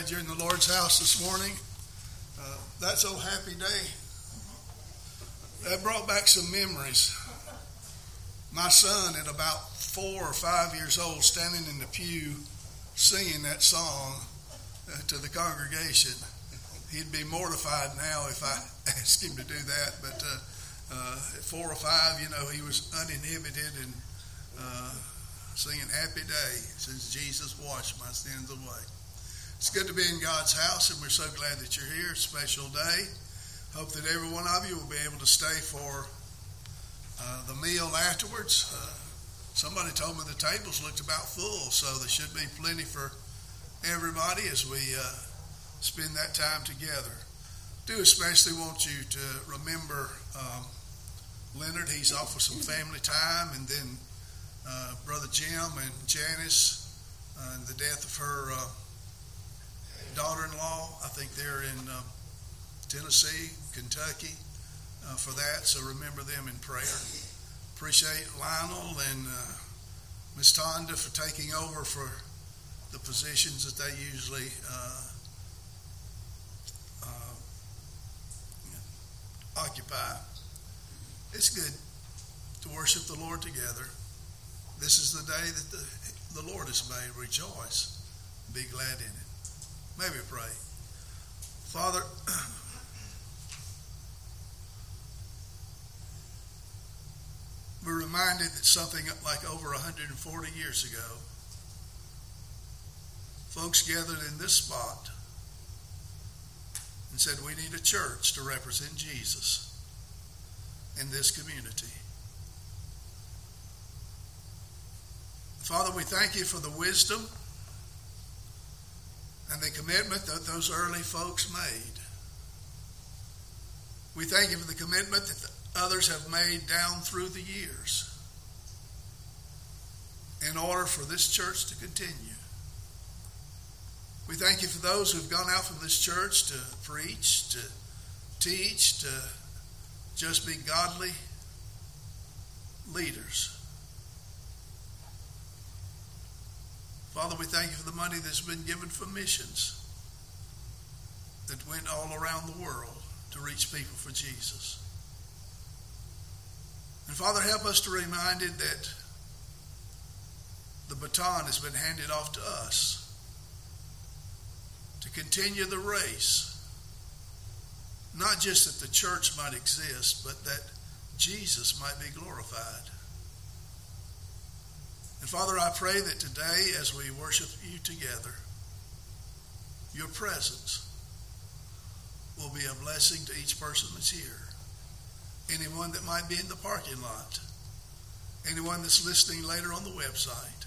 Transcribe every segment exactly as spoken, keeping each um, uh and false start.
glad you're in the Lord's house this morning. Uh, that's Oh Happy Day. That brought back some memories. My son, at about four or five years old, standing in the pew singing that song uh, to the congregation. He'd be mortified now if I asked him to do that, but uh, uh, at four or five, you know, he was uninhibited and uh, singing Happy Day since Jesus washed my sins away. It's good to be in God's house, and we're so glad that you're here. Special day. Hope that every one of you will be able to stay for uh, the meal afterwards. Uh, somebody told me the tables looked about full, so there should be plenty for everybody as we uh, spend that time together. Do especially want you to remember um, Leonard. He's off with some family time, and then uh, Brother Jim and Janice, uh, and the death of her uh, daughter-in-law. I think they're in uh, Tennessee, Kentucky uh, for that, so remember them in prayer. Appreciate Lionel and uh, Miss Tonda for taking over for the positions that they usually uh, uh, occupy. It's good to worship the Lord together. This is the day that the, the Lord has made. Rejoice. Be glad in it. May we pray. Father, we're reminded that something like over one hundred forty years ago, folks gathered in this spot and said, we need a church to represent Jesus in this community. Father, we thank you for the wisdom and the commitment that those early folks made. We thank you for the commitment that the others have made down through the years in order for this church to continue. We thank you for those who've gone out from this church to preach, to teach, to just be godly leaders. Father, we thank you for the money that's been given for missions that went all around the world to reach people for Jesus. And Father, help us to be reminded that the baton has been handed off to us to continue the race, not just that the church might exist, but that Jesus might be glorified. And Father, I pray that today, as we worship you together, your presence will be a blessing to each person that's here. Anyone that might be in the parking lot, anyone that's listening later on the website,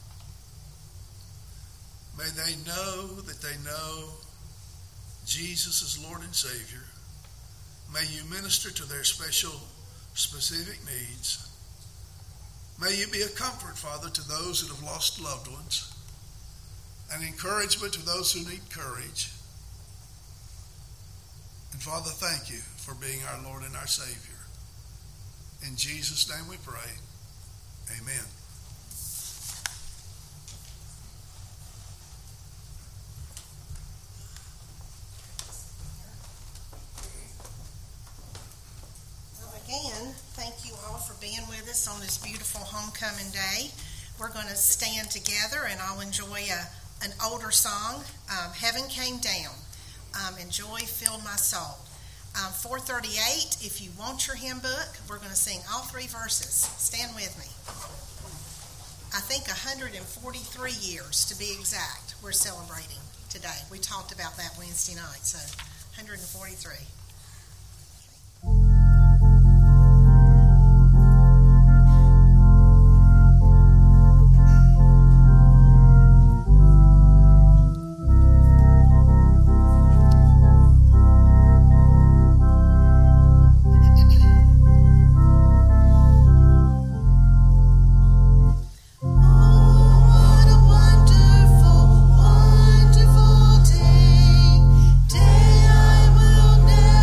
may they know that they know Jesus is Lord and Savior. May you minister to their special, specific needs. May you be a comfort, Father, to those that have lost loved ones, an encouragement to those who need courage. And Father, thank you for being our Lord and our Savior. In Jesus' name we pray. Amen. Again, thank you all for being with us on this beautiful homecoming day. We're going to stand together and I'll enjoy a, an older song, um, Heaven Came Down, um, and Joy Filled My Soul. Um, four thirty-eight, if you want your hymn book, we're going to sing all three verses. Stand with me. I think one hundred forty-three years to be exact, we're celebrating today. We talked about that Wednesday night, so one hundred forty-three. Day I will never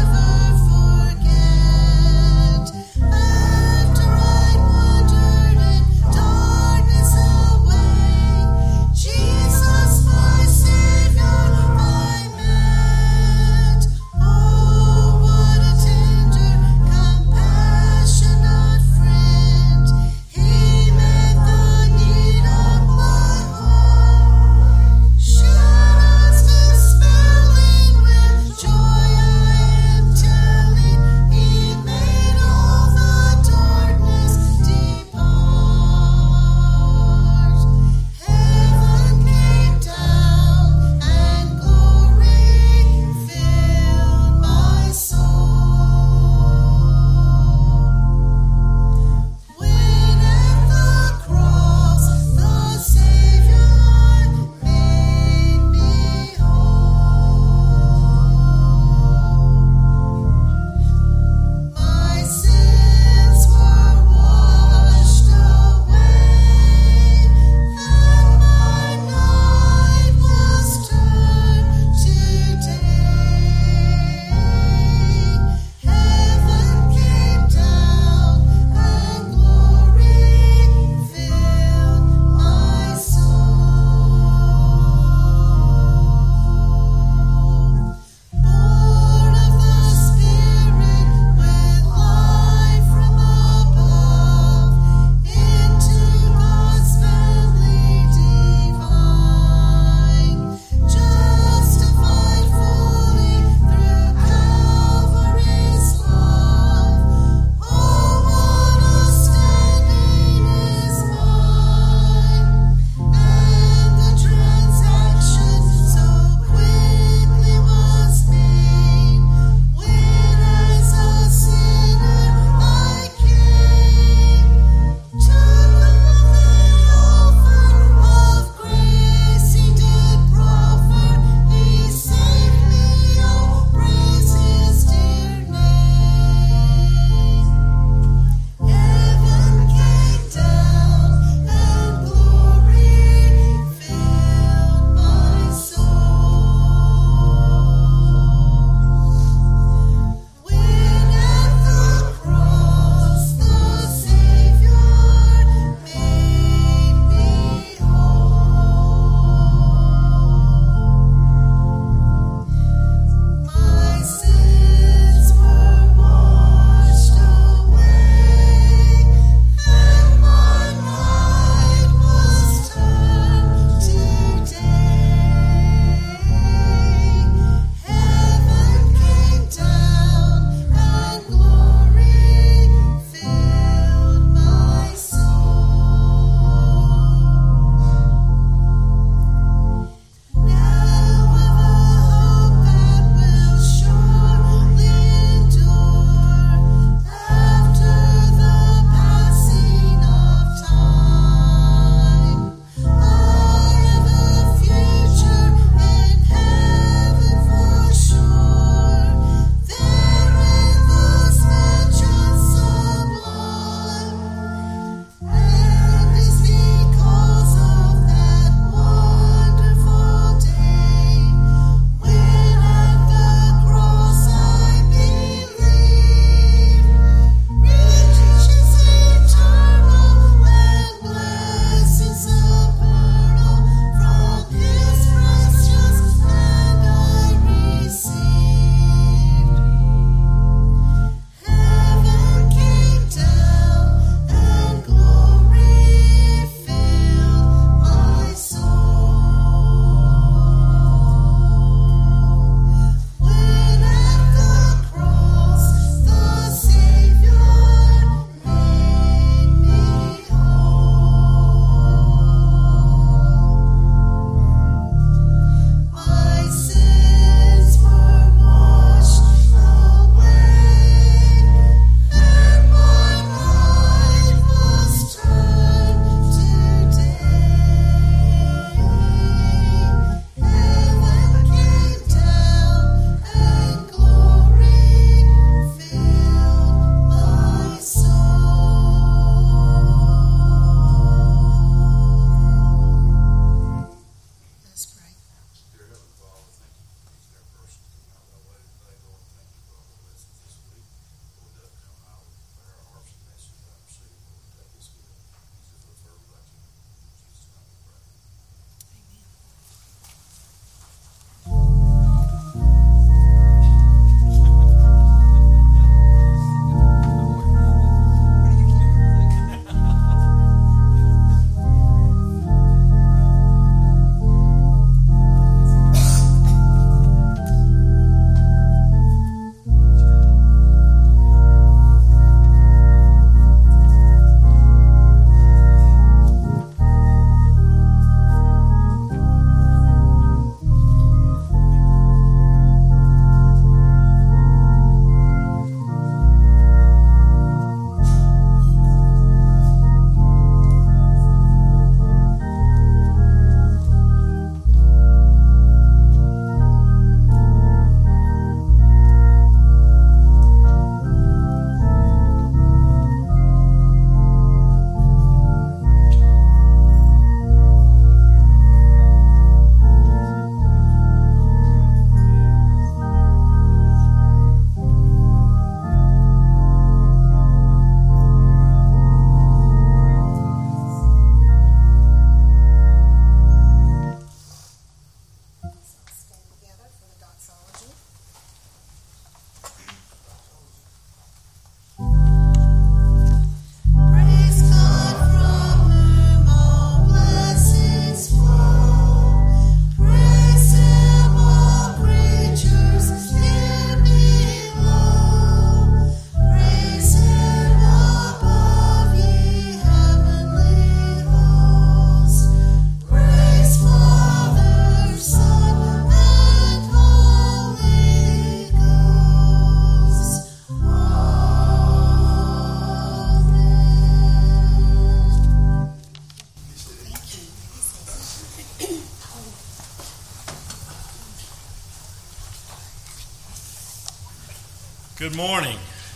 Good morning.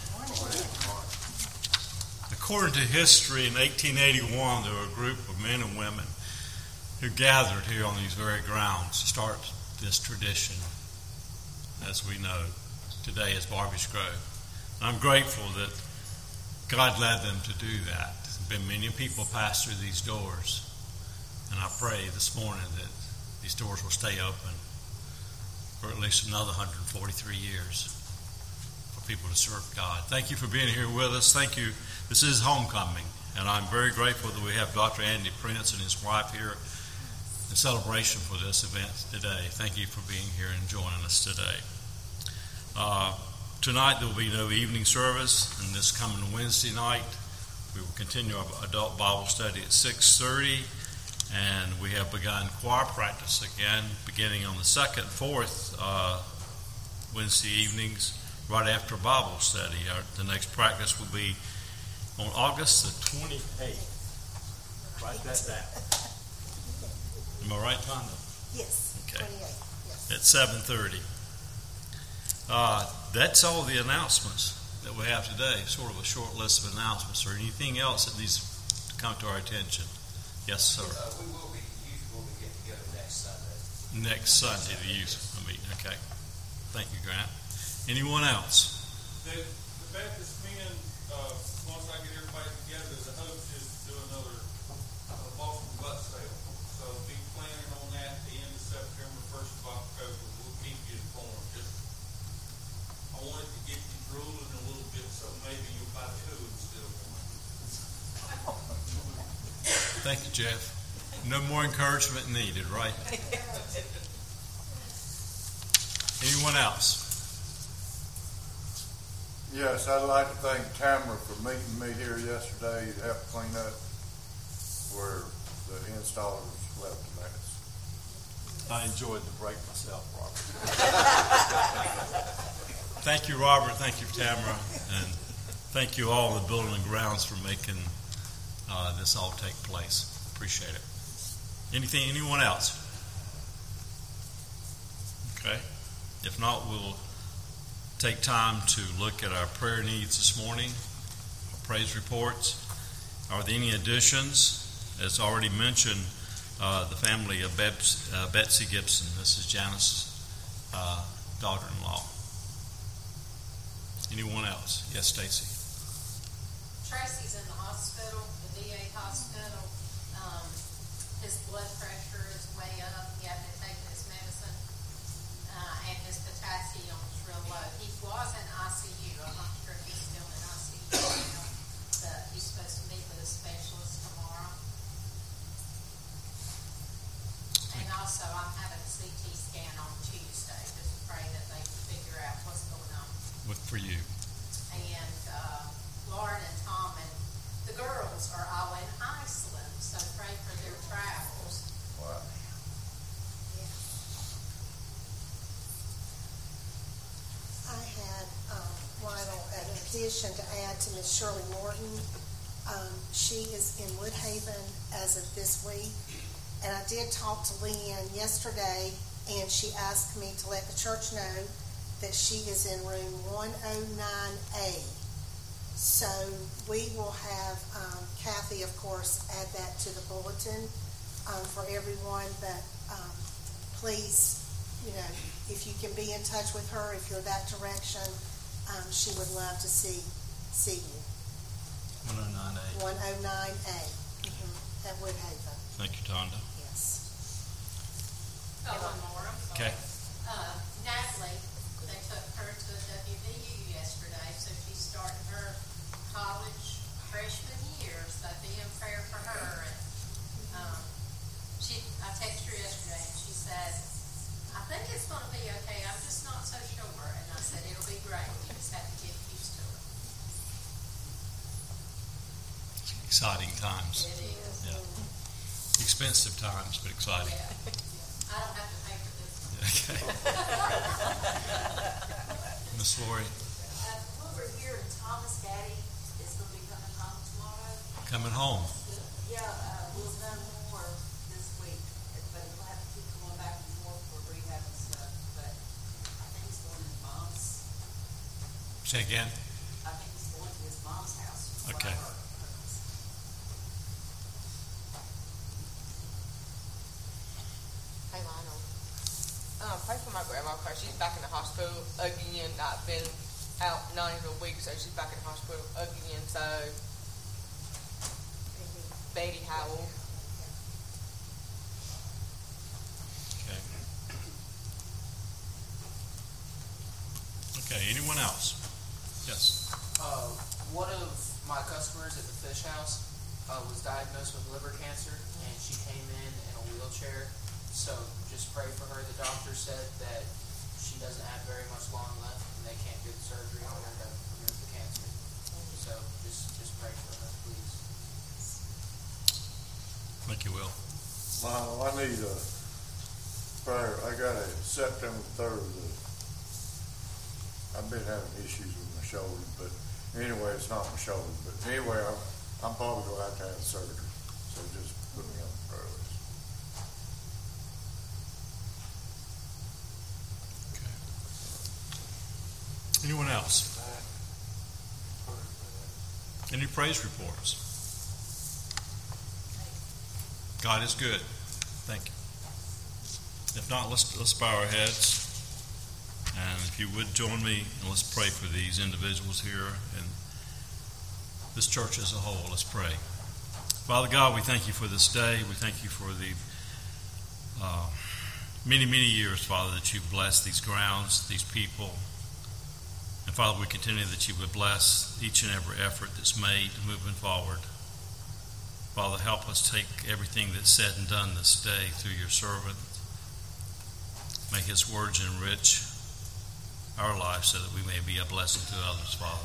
According to history, in eighteen eighty-one, there were a group of men and women who gathered here on these very grounds to start this tradition, as we know today as Barbies Grove. And I'm grateful that God led them to do that. There have been many people pass through these doors, and I pray this morning that these doors will stay open for at least another one hundred forty-three years for people to serve God. Thank you for being here with us. Thank you. This is homecoming, and I'm very grateful that we have Doctor Andy Prince and his wife here in celebration for this event today. Thank you for being here and joining us today. Uh, tonight there will be no evening service, and this coming Wednesday night we will continue our adult Bible study at six thirty, and we have begun choir practice again beginning on the second, fourth uh, Wednesday evenings right after Bible study. Our, the next practice will be on August the twenty-eighth. Write that down. Am I right, Tonda? Yes, Okay. twenty-eight, yes. At seven thirty. Uh, that's all the announcements that we have today, sort of a short list of announcements. Or anything else that needs to come to our attention? Yes, sir. Uh, we will be, youth will be getting together next Sunday. Next Sunday, the youth meeting. Okay. Thank you, Grant. Anyone else? The, the Baptist men, uh, once I get everybody together, the hope is to do another uh, Boston butt sale. So be planning on that at the end of September, first of October. We'll keep you informed. Just, I wanted to get you drooling a little bit, so maybe you'll buy two instead of one. Thank you, Jeff. No more encouragement needed, right? Anyone else? Yes, I'd like to thank Tamara for meeting me here yesterday to help clean up where the installers left a mess. I enjoyed the break myself, Robert. Thank you, Robert. Thank you, Tamara. And thank you all, the Building and Grounds, for making uh, this all take place. Appreciate it. Anything, anyone else? Okay. If not, we'll take time to look at our prayer needs this morning, our praise reports. Are there any additions? As already mentioned, uh, the family of Bebs, uh, Betsy Gibson. This is Janice's uh, daughter-in-law. Anyone else? Yes, Stacy. Tracy's in the hospital, the V A hospital. Um, his blood pressure is way up. He hasn't taken his medicine, uh, and his potassium is real low. He was in I C U. I'm not sure if he's still in I C U now, but he's supposed to meet with a specialist tomorrow. And also, I'm having a C T scan on Tuesday. Just pray that they can figure out what's going on. What for you? And uh, Lauren and Tom and the girls are all in Iceland, so pray for their travels. Wow. I had, um, Lionel, an addition to add to Miss Shirley Morton. Um, she is in Woodhaven as of this week, and I did talk to Leanne yesterday, and she asked me to let the church know that she is in room one oh nine A. So we will have um, Kathy, of course, add that to the bulletin um, for everyone, but um, please, you know, if you can be in touch with her, if you're that direction, um, she would love to see see you. one oh nine A. one oh nine A mm-hmm, at Woodhaven. Thank you, Tonda. Yes. Oh, one more. I'm sorry. Okay. Uh, Natalie, they took her to W V U yesterday, so she's starting her college freshman year. So be in prayer for her. And um, she, I texted her yesterday, and she said, "I think it's going to be okay. I'm just not so sure." And I said, "It'll be great. You just have to get used to it." Exciting times. It is. Yeah. Expensive times, but exciting. Yeah. I don't have to pay for this one. Okay. Miss Lori, Uh, over here in Thomas, Daddy is going to be coming home tomorrow. coming home. Yeah, uh, we'll know more this week, but we'll have to keep going back and forth for rehab and stuff. But I think he's going in months. Say again? I think he's going to his mom's house. Okay. Whatever. Hey, Lionel. Um, pray for my grandma because she's back in the hospital again. I've been out not even a week, so she's back in the hospital again. So, Betty Howell. Okay. Okay, anyone else? Yes. Uh, one of my customers at the fish house uh, was diagnosed with liver cancer, and she came in in a wheelchair. So just pray for her. The doctor said that she doesn't have very much long left, and they can't do the surgery on her to remove the cancer. So just just pray for her, please. Thank you, Will. Lionel, I need a prayer. I got a September third. I've been having issues with my shoulder, but anyway, it's not my shoulder. But anyway, I'm, I'm probably going to have to have surgery. So just put me on the prayer list. Okay. Anyone else? Any praise reports? God is good. Thank you. If not, let's let's bow our heads. And if you would join me, and let's pray for these individuals here and this church as a whole. Let's pray. Father God, we thank you for this day. We thank you for the uh, many, many years, Father, that you've blessed these grounds, these people. And Father, we continue that you would bless each and every effort that's made moving forward. Father, help us take everything that's said and done this day through your servant. Make his words enrich our lives so that we may be a blessing to others, Father.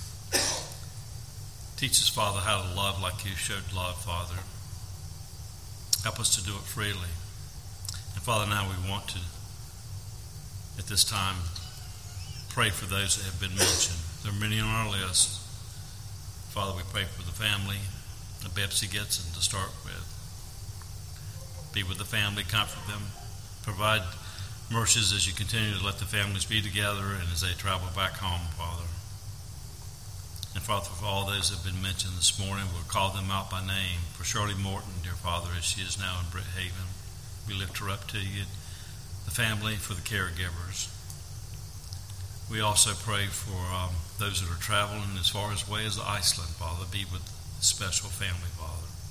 Teach us, Father, how to love like you showed love, Father. Help us to do it freely. And Father, now we want to, at this time, pray for those that have been mentioned. There are many on our list. Father, we pray for the family that Betsy gets and to start with. Be with the family, comfort them, provide mercies as you continue to let the families be together and as they travel back home, Father. And Father, for all those that have been mentioned this morning, we'll call them out by name. For Shirley Morton, dear Father, as she is now in Britt Haven, we lift her up to you. The family, for the caregivers. We also pray for um, those that are traveling as far as way as Iceland, Father. Be with the special family, Father.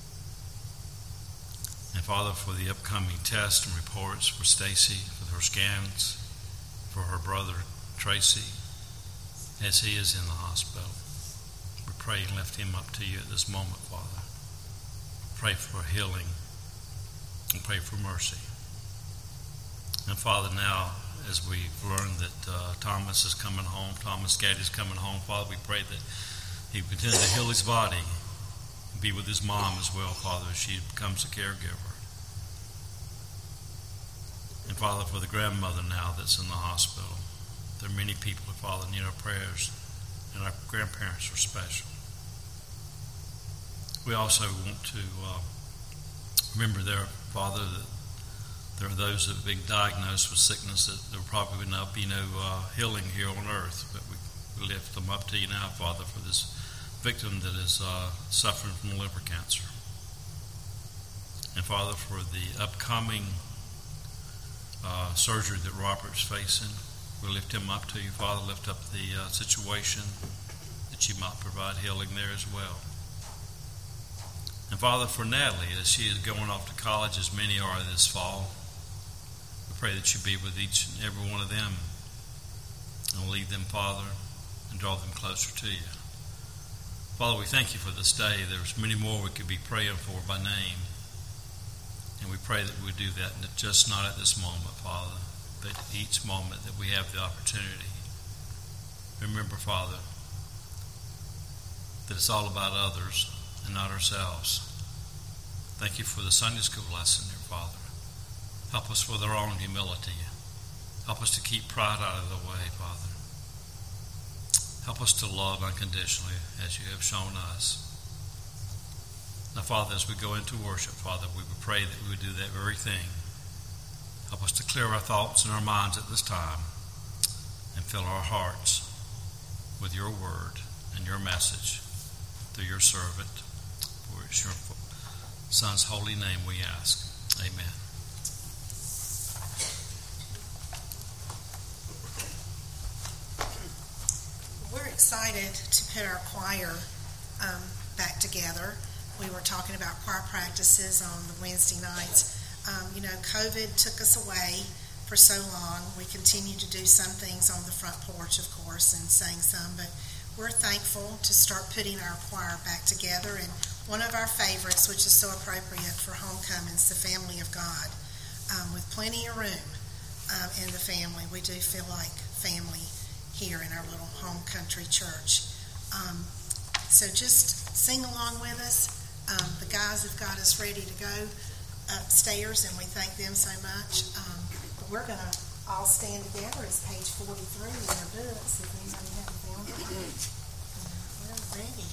And Father, for the upcoming tests and reports for Stacy, for her scans, for her brother Tracy, as he is in the hospital. We pray and lift him up to you at this moment, Father. Pray for healing and pray for mercy. And Father, now as we've learned that uh, Thomas is coming home, Thomas Gaddy's coming home, Father, we pray that he would continue to heal his body and be with his mom as well, Father, as she becomes a caregiver. And Father, for the grandmother now that's in the hospital, there are many people, Father, need our prayers, and our grandparents are special. We also want to uh, remember there, Father, that there are those that have been diagnosed with sickness that there will probably not be no uh, healing here on earth, but we, we lift them up to you now, Father, for this victim that is uh, suffering from liver cancer. And Father, for the upcoming uh, surgery that Robert's facing, we lift him up to you, Father. Lift up the uh, situation that you might provide healing there as well. And Father, for Natalie, as she is going off to college, as many are this fall, we pray that you be with each and every one of them and lead them, Father, and draw them closer to you. Father, we thank you for this day. There's many more we could be praying for by name. And we pray that we do that, just not at this moment, Father, but each moment that we have the opportunity. Remember, Father, that it's all about others and not ourselves. Thank you for the Sunday school lesson, dear Father. Help us with our own humility. Help us to keep pride out of the way, Father. Help us to love unconditionally as you have shown us. Now, Father, as we go into worship, Father, we would pray that we would do that very thing. Help us to clear our thoughts and our minds at this time and fill our hearts with with your word and your message through your servant. For it's your Son's holy name we ask. Amen. We're excited to put our choir um, back together. We were talking about choir practices on the Wednesday nights. Um, you know, COVID took us away for so long. We continue to do some things on the front porch, of course, and sing some, but we're thankful to start putting our choir back together. And one of our favorites, which is so appropriate for homecoming, is the Family of God. Um, with plenty of room um, in the family, we do feel like family here in our little home country church. Um, so just sing along with us. Um, the guys have got us ready to go upstairs, and we thank them so much. Um, but we're going to all stand together. It's page forty-three in your books, if anybody hasn't found it. We're ready.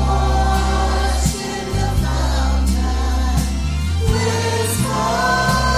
With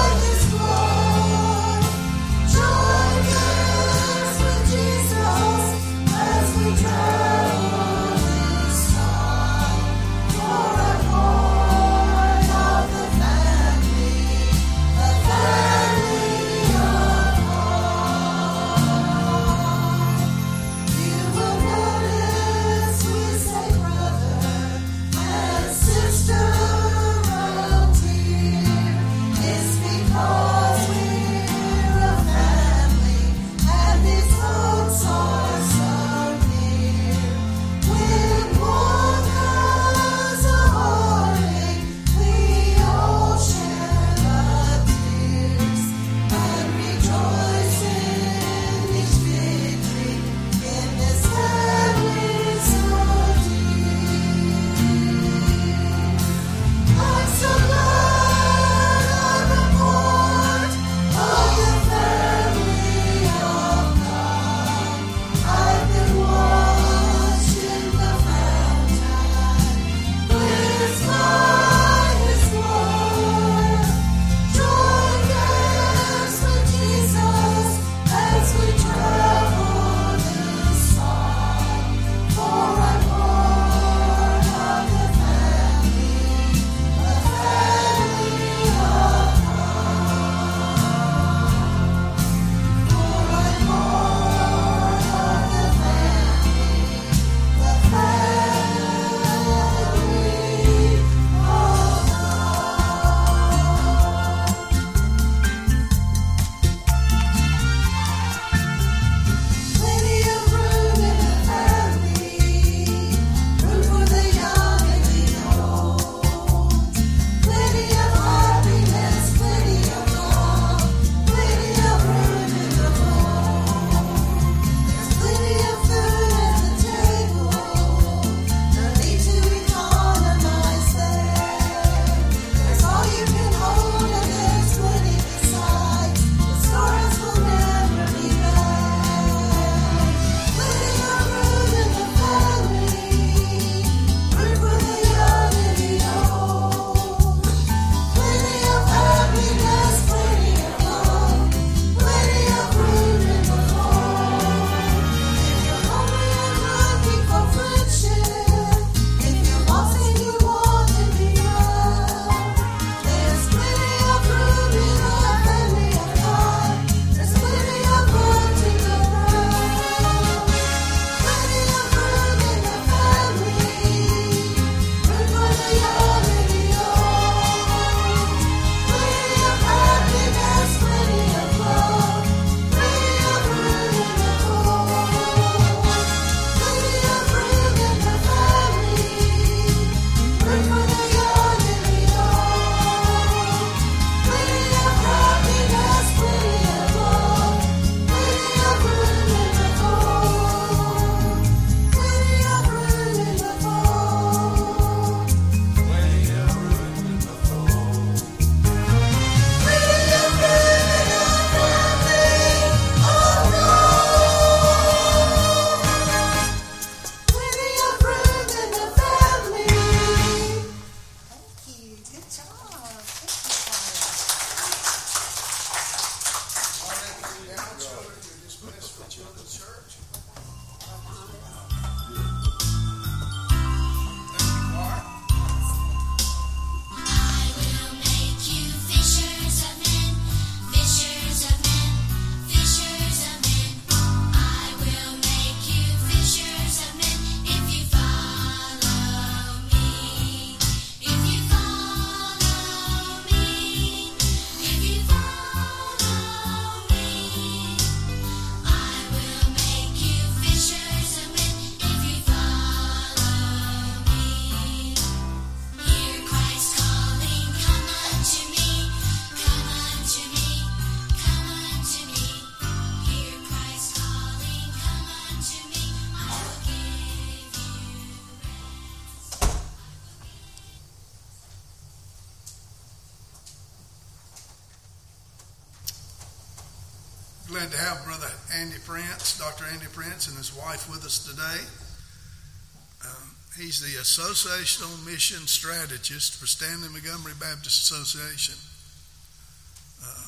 Glad to have Brother Andy Prince, Doctor Andy Prince, and his wife with us today. Um, he's the Associational Mission Strategist for Stanley Montgomery Baptist Association. Uh,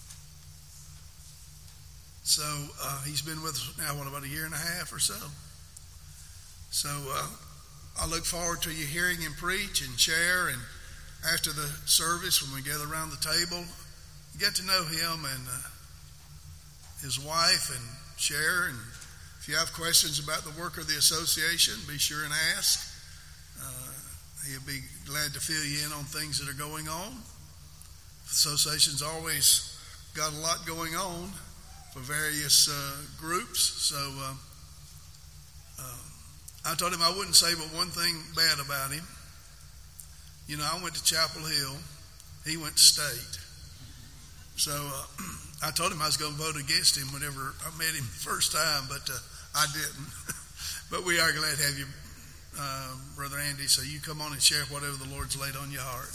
so uh, he's been with us now, what, about a year and a half or so. So uh, I look forward to you hearing him preach and share, and after the service, when we gather around the table, get to know him and uh, his wife and share. And if you have questions about the work of the association, be sure and ask. Uh, he'll be glad to fill you in on things that are going on. The association's always got a lot going on for various uh, groups. So uh, uh, I told him I wouldn't say but one thing bad about him. You know, I went to Chapel Hill. He went to State. So uh, I told him I was going to vote against him whenever I met him the first time, but uh, I didn't. But we are glad to have you, uh, Brother Andy, so you come on and share whatever the Lord's laid on your heart.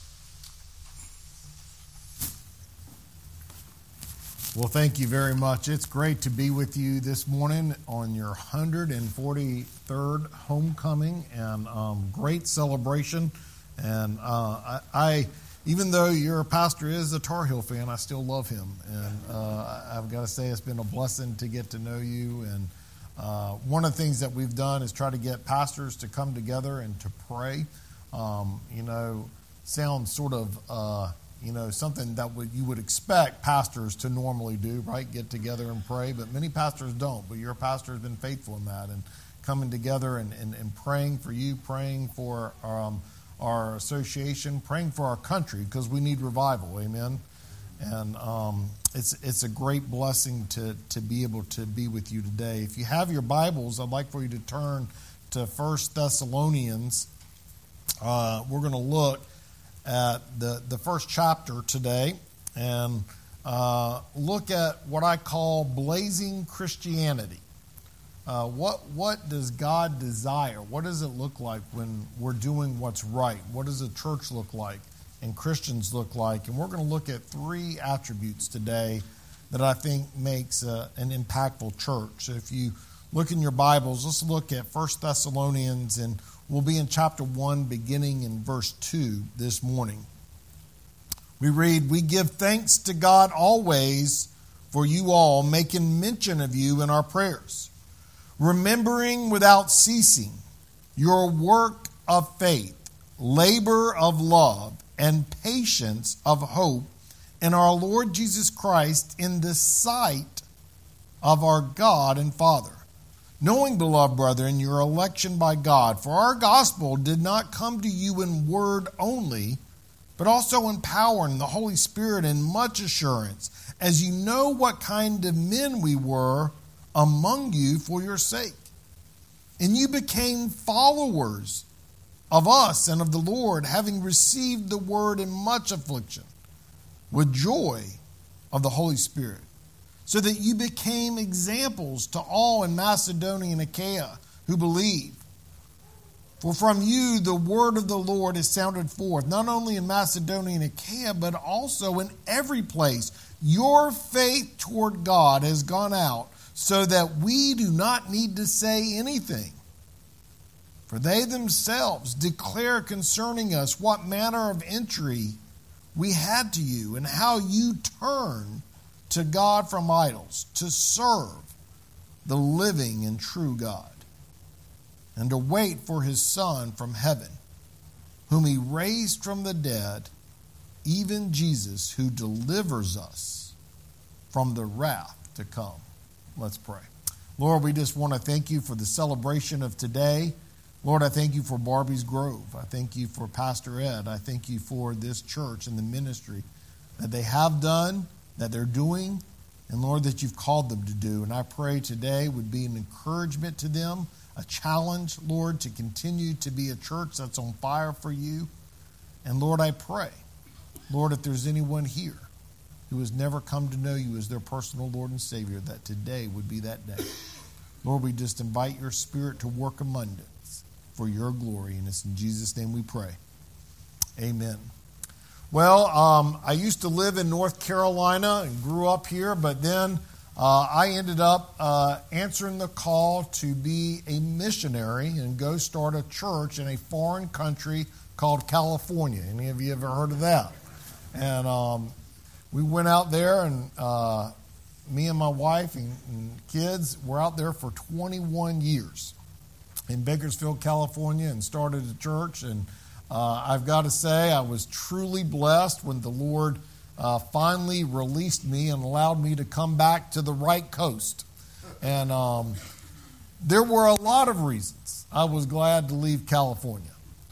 Well, thank you very much. It's great to be with you this morning on your one hundred forty-third homecoming, and um, great celebration. And uh, I... I Even though your pastor is a Tar Heel fan, I still love him. And uh, I've got to say it's been a blessing to get to know you. And uh, one of the things that we've done is try to get pastors to come together and to pray. Um, you know, sounds sort of, uh, you know, something that would, you would expect pastors to normally do, right? Get together and pray. But many pastors don't. But your pastor has been faithful in that and coming together and, and, and praying for you, praying for um our association, praying for our country because we need revival, amen. And um, it's it's a great blessing to to be able to be with you today. If you have your Bibles, I'd like for you to turn to First Thessalonians. Uh, we're going to look at the the first chapter today and uh, look at what I call blazing Christianity. Uh, what what does God desire? What does it look like when we're doing what's right? What does a church look like and Christians look like? And we're going to look at three attributes today that I think makes a, an impactful church. So if you look in your Bibles, let's look at First Thessalonians, and we'll be in chapter one, beginning in verse two this morning. We read, "We give thanks to God always for you all, making mention of you in our prayers, remembering without ceasing your work of faith, labor of love, and patience of hope in our Lord Jesus Christ in the sight of our God and Father. Knowing, beloved brethren, your election by God, for our gospel did not come to you in word only, but also in power and the Holy Spirit and much assurance, as you know what kind of men we were among you for your sake. And you became followers of us and of the Lord, having received the word in much affliction, with joy of the Holy Spirit, so that you became examples to all in Macedonia and Achaia who believe. For from you the word of the Lord is sounded forth, not only in Macedonia and Achaia, but also in every place. Your faith toward God has gone out, so that we do not need to say anything. For they themselves declare concerning us what manner of entry we had to you, and how you turned to God from idols, to serve the living and true God, and to wait for his Son from heaven, whom he raised from the dead, even Jesus, who delivers us from the wrath to come." Let's pray. Lord, we just want to thank you for the celebration of today. Lord, I thank you for Barbie's Grove. I thank you for Pastor Ed. I thank you for this church and the ministry that they have done, that they're doing, and Lord, that you've called them to do. And I pray today would be an encouragement to them, a challenge, Lord, to continue to be a church that's on fire for you. And Lord, I pray, Lord, if there's anyone here who has never come to know you as their personal Lord and Savior, that today would be that day. Lord, we just invite your Spirit to work among us for your glory. And it's in Jesus' name we pray. Amen. Well, um, I used to live in North Carolina and grew up here, but then uh, I ended up uh, answering the call to be a missionary and go start a church in a foreign country called California. Any of you ever heard of that? And um, we went out there, and uh, me and my wife and, and kids were out there for twenty-one years in Bakersfield, California, and started a church. And uh, I've got to say, I was truly blessed when the Lord uh, finally released me and allowed me to come back to the right coast. And um, there were a lot of reasons I was glad to leave California.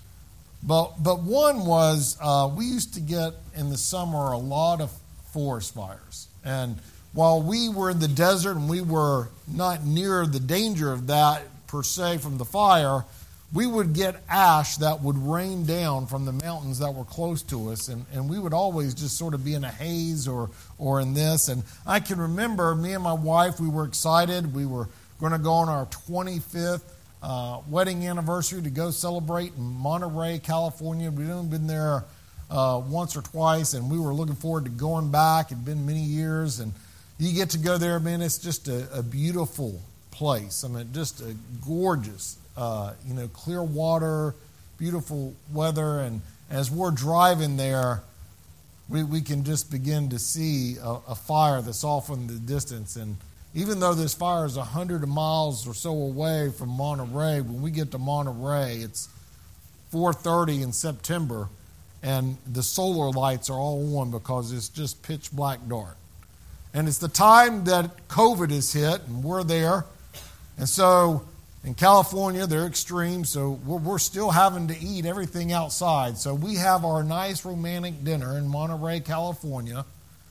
But but one was uh, we used to get in the summer a lot of forest fires. And while we were in the desert and we were not near the danger of that per se from the fire, we would get ash that would rain down from the mountains that were close to us. And, and we would always just sort of be in a haze or, or in this. And I can remember me and my wife, we were excited. We were going to go on our twenty-fifth Uh, wedding anniversary to go celebrate in Monterey, California. We'd only been there uh, once or twice, and we were looking forward to going back. It'd been many years, and you get to go there, man. It's just a, a beautiful place. I mean, just a gorgeous, uh, you know, clear water, beautiful weather, and as we're driving there, we, we can just begin to see a, a fire that's off in the distance. And even though this fire is one hundred miles or so away from Monterey, when we get to Monterey, it's four thirty in September, and the solar lights are all on because it's just pitch black dark. And it's the time that COVID is hit, and we're there. And so in California, they're extreme, so we're, we're still having to eat everything outside. So we have our nice romantic dinner in Monterey, California,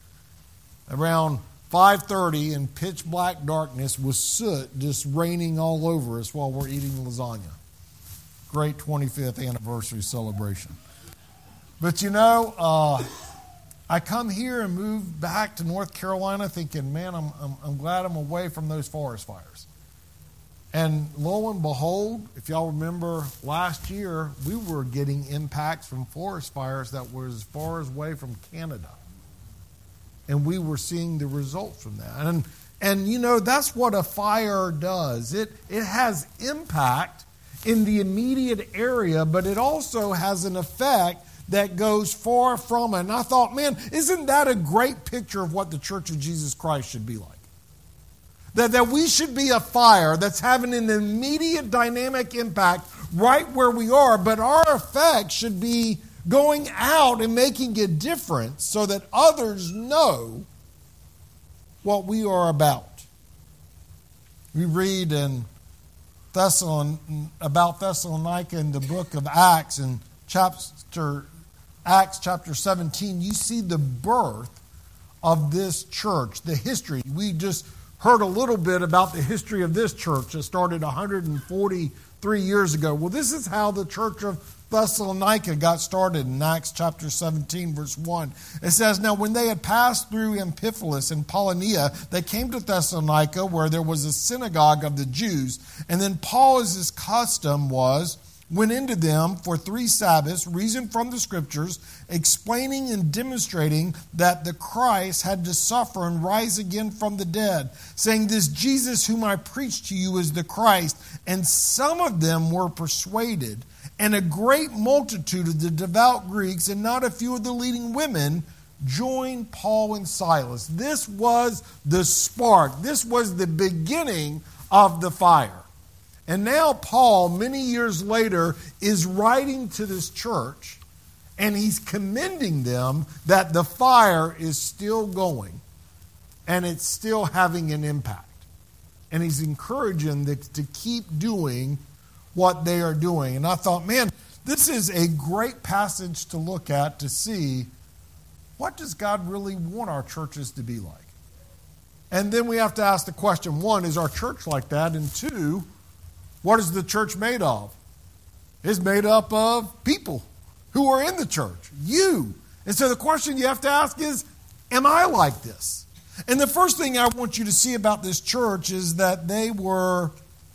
around five thirty in pitch black darkness with soot just raining all over us while we're eating lasagna. Great twenty-fifth anniversary celebration. But you know, uh, I come here and move back to North Carolina thinking, man, I'm, I'm, I'm glad I'm away from those forest fires. And lo and behold, if y'all remember last year, we were getting impacts from forest fires that were as far away from Canada. And we were seeing the results from that. And, and you know, that's what a fire does. It, it has impact in the immediate area, but it also has an effect that goes far from it. And I thought, man, isn't that a great picture of what the Church of Jesus Christ should be like? That, that we should be a fire that's having an immediate dynamic impact right where we are, but our effect should be going out and making a difference so that others know what we are about. We read in Thessalon about Thessalonica in the book of Acts, in chapter Acts chapter seventeen. You see the birth of this church, the history. We just heard a little bit about the history of this church that started one hundred forty-three years ago. Well, this is how the church of Thessalonica got started in Acts chapter seventeen, verse one. It says, now when they had passed through Amphipolis and Apollonia, they came to Thessalonica, where there was a synagogue of the Jews. And then Paul, as his custom was, went into them for three Sabbaths, reasoned from the Scriptures, explaining and demonstrating that the Christ had to suffer and rise again from the dead, saying, this Jesus whom I preach to you is the Christ. And some of them were persuaded, and a great multitude of the devout Greeks and not a few of the leading women joined Paul and Silas. This was the spark. This was the beginning of the fire. And now Paul, many years later, is writing to this church, and he's commending them that the fire is still going and it's still having an impact. And he's encouraging them to keep doing what they are doing. And I thought, man, this is a great passage to look at to see, what does God really want our churches to be like? And then we have to ask the question, one, is our church like that? And two, what is the church made of? It's made up of people who are in the church, you. And so the question you have to ask is, am I like this? And the first thing I want you to see about this church is that they were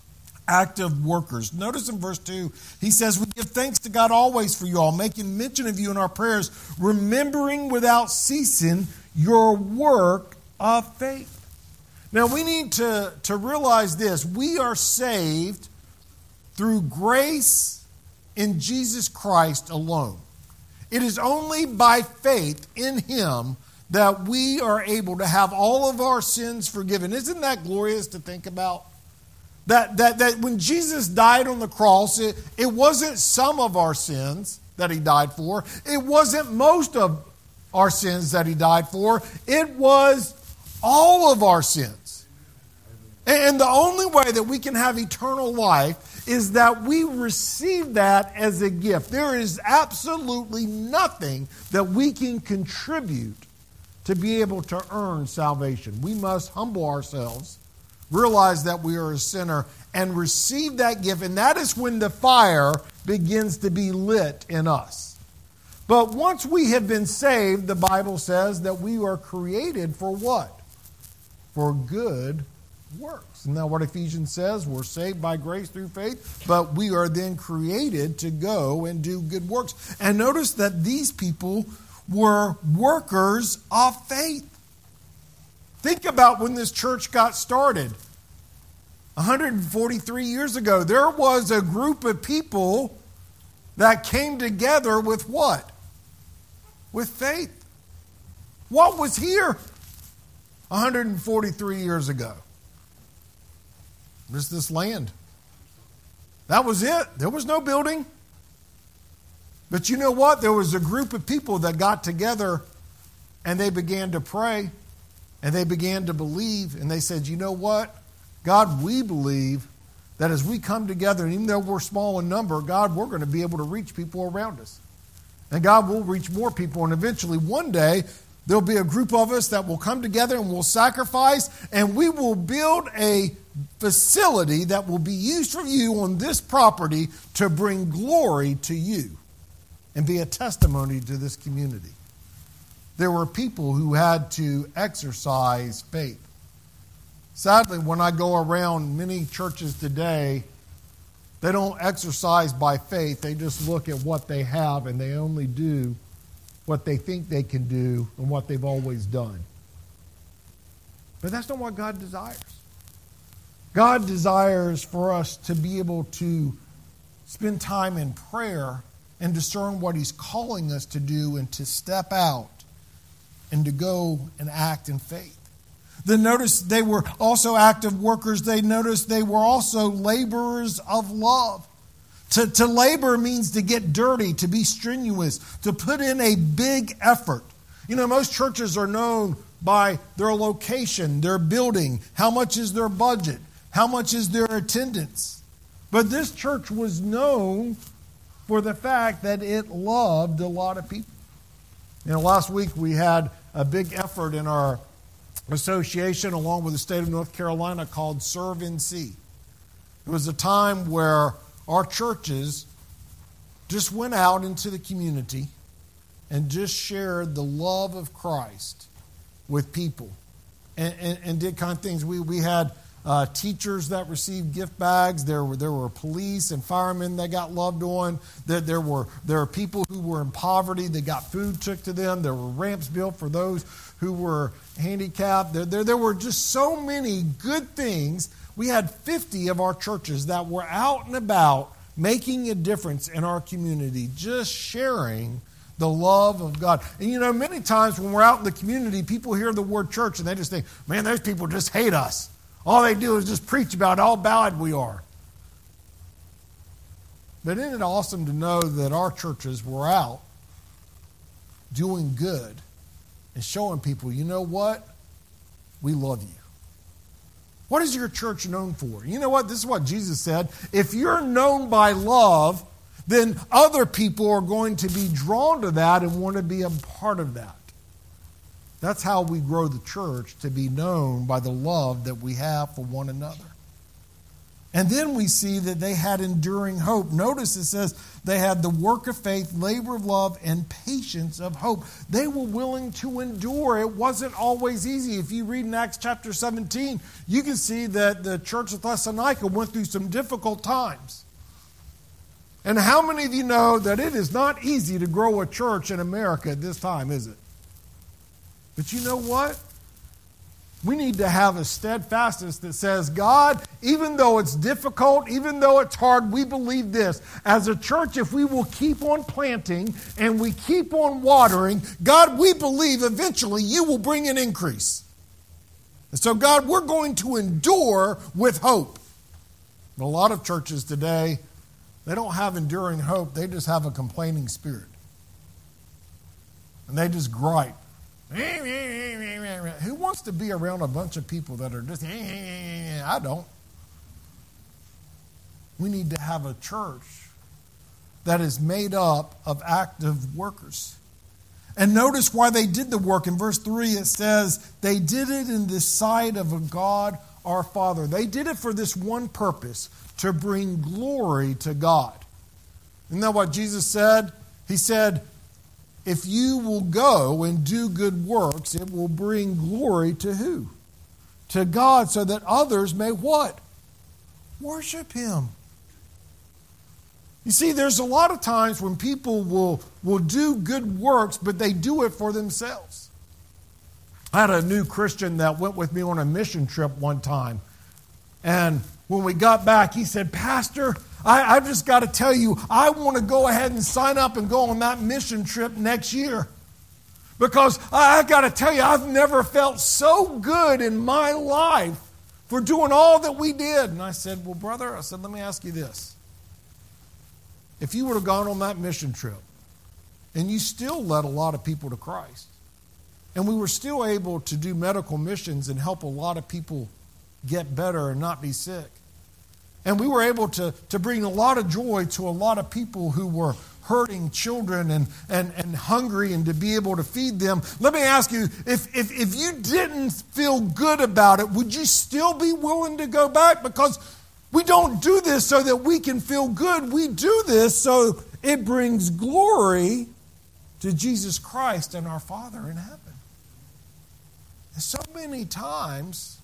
active workers. Notice in verse two, he says, we give thanks to God always for you all, making mention of you in our prayers, remembering without ceasing your work of faith. Now we need to, to realize this. We are saved through grace in Jesus Christ alone. It is only by faith in Him that we are able to have all of our sins forgiven. Isn't that glorious to think about? That, that, that when Jesus died on the cross, it, it wasn't some of our sins that He died for. It wasn't most of our sins that He died for. It was all of our sins. And the only way that we can have eternal life is that we receive that as a gift. There is absolutely nothing that we can contribute to be able to earn salvation. We must humble ourselves, realize that we are a sinner, and receive that gift. And that is when the fire begins to be lit in us. But once we have been saved, the Bible says that we are created for what? For good works. Isn't that what Ephesians says? We're saved by grace through faith, but we are then created to go and do good works. And notice that these people were workers of faith. Think about when this church got started. one hundred forty-three years ago, there was a group of people that came together with what? With faith. What was here one hundred forty-three years ago? Just this land. That was it. There was no building. But you know what? There was a group of people that got together and they began to pray and they began to believe, and they said, you know what? God, we believe that as we come together, and even though we're small in number, God, we're going to be able to reach people around us. And God will reach more people, and eventually one day there'll be a group of us that will come together and will sacrifice, and we will build a facility that will be used for you on this property to bring glory to you and be a testimony to this community. There were people who had to exercise faith. Sadly, when I go around many churches today, they don't exercise by faith. They just look at what they have and they only do what they think they can do and what they've always done. But that's not what God desires. God desires for us to be able to spend time in prayer and discern what He's calling us to do and to step out and to go and act in faith. Then notice they were also active workers. They noticed they were also laborers of love. To, to labor means to get dirty, to be strenuous, to put in a big effort. You know, most churches are known by their location, their building, how much is their budget, how much is their attendance. But this church was known for the fact that it loved a lot of people. You know, last week we had a big effort in our association along with the state of North Carolina called Serve N C. It was a time where our churches just went out into the community and just shared the love of Christ with people and, and, and did kind of things. We, we had uh, teachers that received gift bags. There were, there were police and firemen that got loved on. There, there, were, there were people who were in poverty that got food took to them. There were ramps built for those who were handicapped. There, there, there were just so many good things. We had fifty of our churches that were out and about making a difference in our community, just sharing the love of God. And you know, many times when we're out in the community, people hear the word church and they just think, man, those people just hate us. All they do is just preach about how bad we are. But isn't it awesome to know that our churches were out doing good and showing people, you know what? We love you. What is your church known for? You know what? This is what Jesus said. If you're known by love, then other people are going to be drawn to that and want to be a part of that. That's how we grow the church, to be known by the love that we have for one another. And then we see that they had enduring hope. Notice it says they had the work of faith, labor of love, and patience of hope. They were willing to endure. It wasn't always easy. If you read in Acts chapter seventeen, you can see that the church of Thessalonica went through some difficult times. And how many of you know that it is not easy to grow a church in America at this time, is it? But you know what? We need to have a steadfastness that says, God, even though it's difficult, even though it's hard, we believe this. As a church, if we will keep on planting and we keep on watering, God, we believe eventually you will bring an increase. And so, God, we're going to endure with hope. But a lot of churches today, they don't have enduring hope. They just have a complaining spirit. And they just gripe. Who wants to be around a bunch of people that are just, I don't. We need to have a church that is made up of active workers. And notice why they did the work. In verse three it says, they did it in the sight of a God our Father. They did it for this one purpose, to bring glory to God. Isn't that what Jesus said? He said, if you will go and do good works, it will bring glory to who? To God, so that others may what? Worship Him. You see, there's a lot of times when people will, will do good works, but they do it for themselves. I had a new Christian that went with me on a mission trip one time. And when we got back, he said, Pastor, I, I've just got to tell you, I want to go ahead and sign up and go on that mission trip next year. Because I, I've got to tell you, I've never felt so good in my life for doing all that we did. And I said, well, brother, I said, let me ask you this. If you would have gone on that mission trip and you still led a lot of people to Christ, and we were still able to do medical missions and help a lot of people get better and not be sick, and we were able to, to bring a lot of joy to a lot of people who were hurting children and, and, and hungry, and to be able to feed them. Let me ask you, if, if, if you didn't feel good about it, would you still be willing to go back? Because we don't do this so that we can feel good. We do this so it brings glory to Jesus Christ and our Father in heaven. And so many times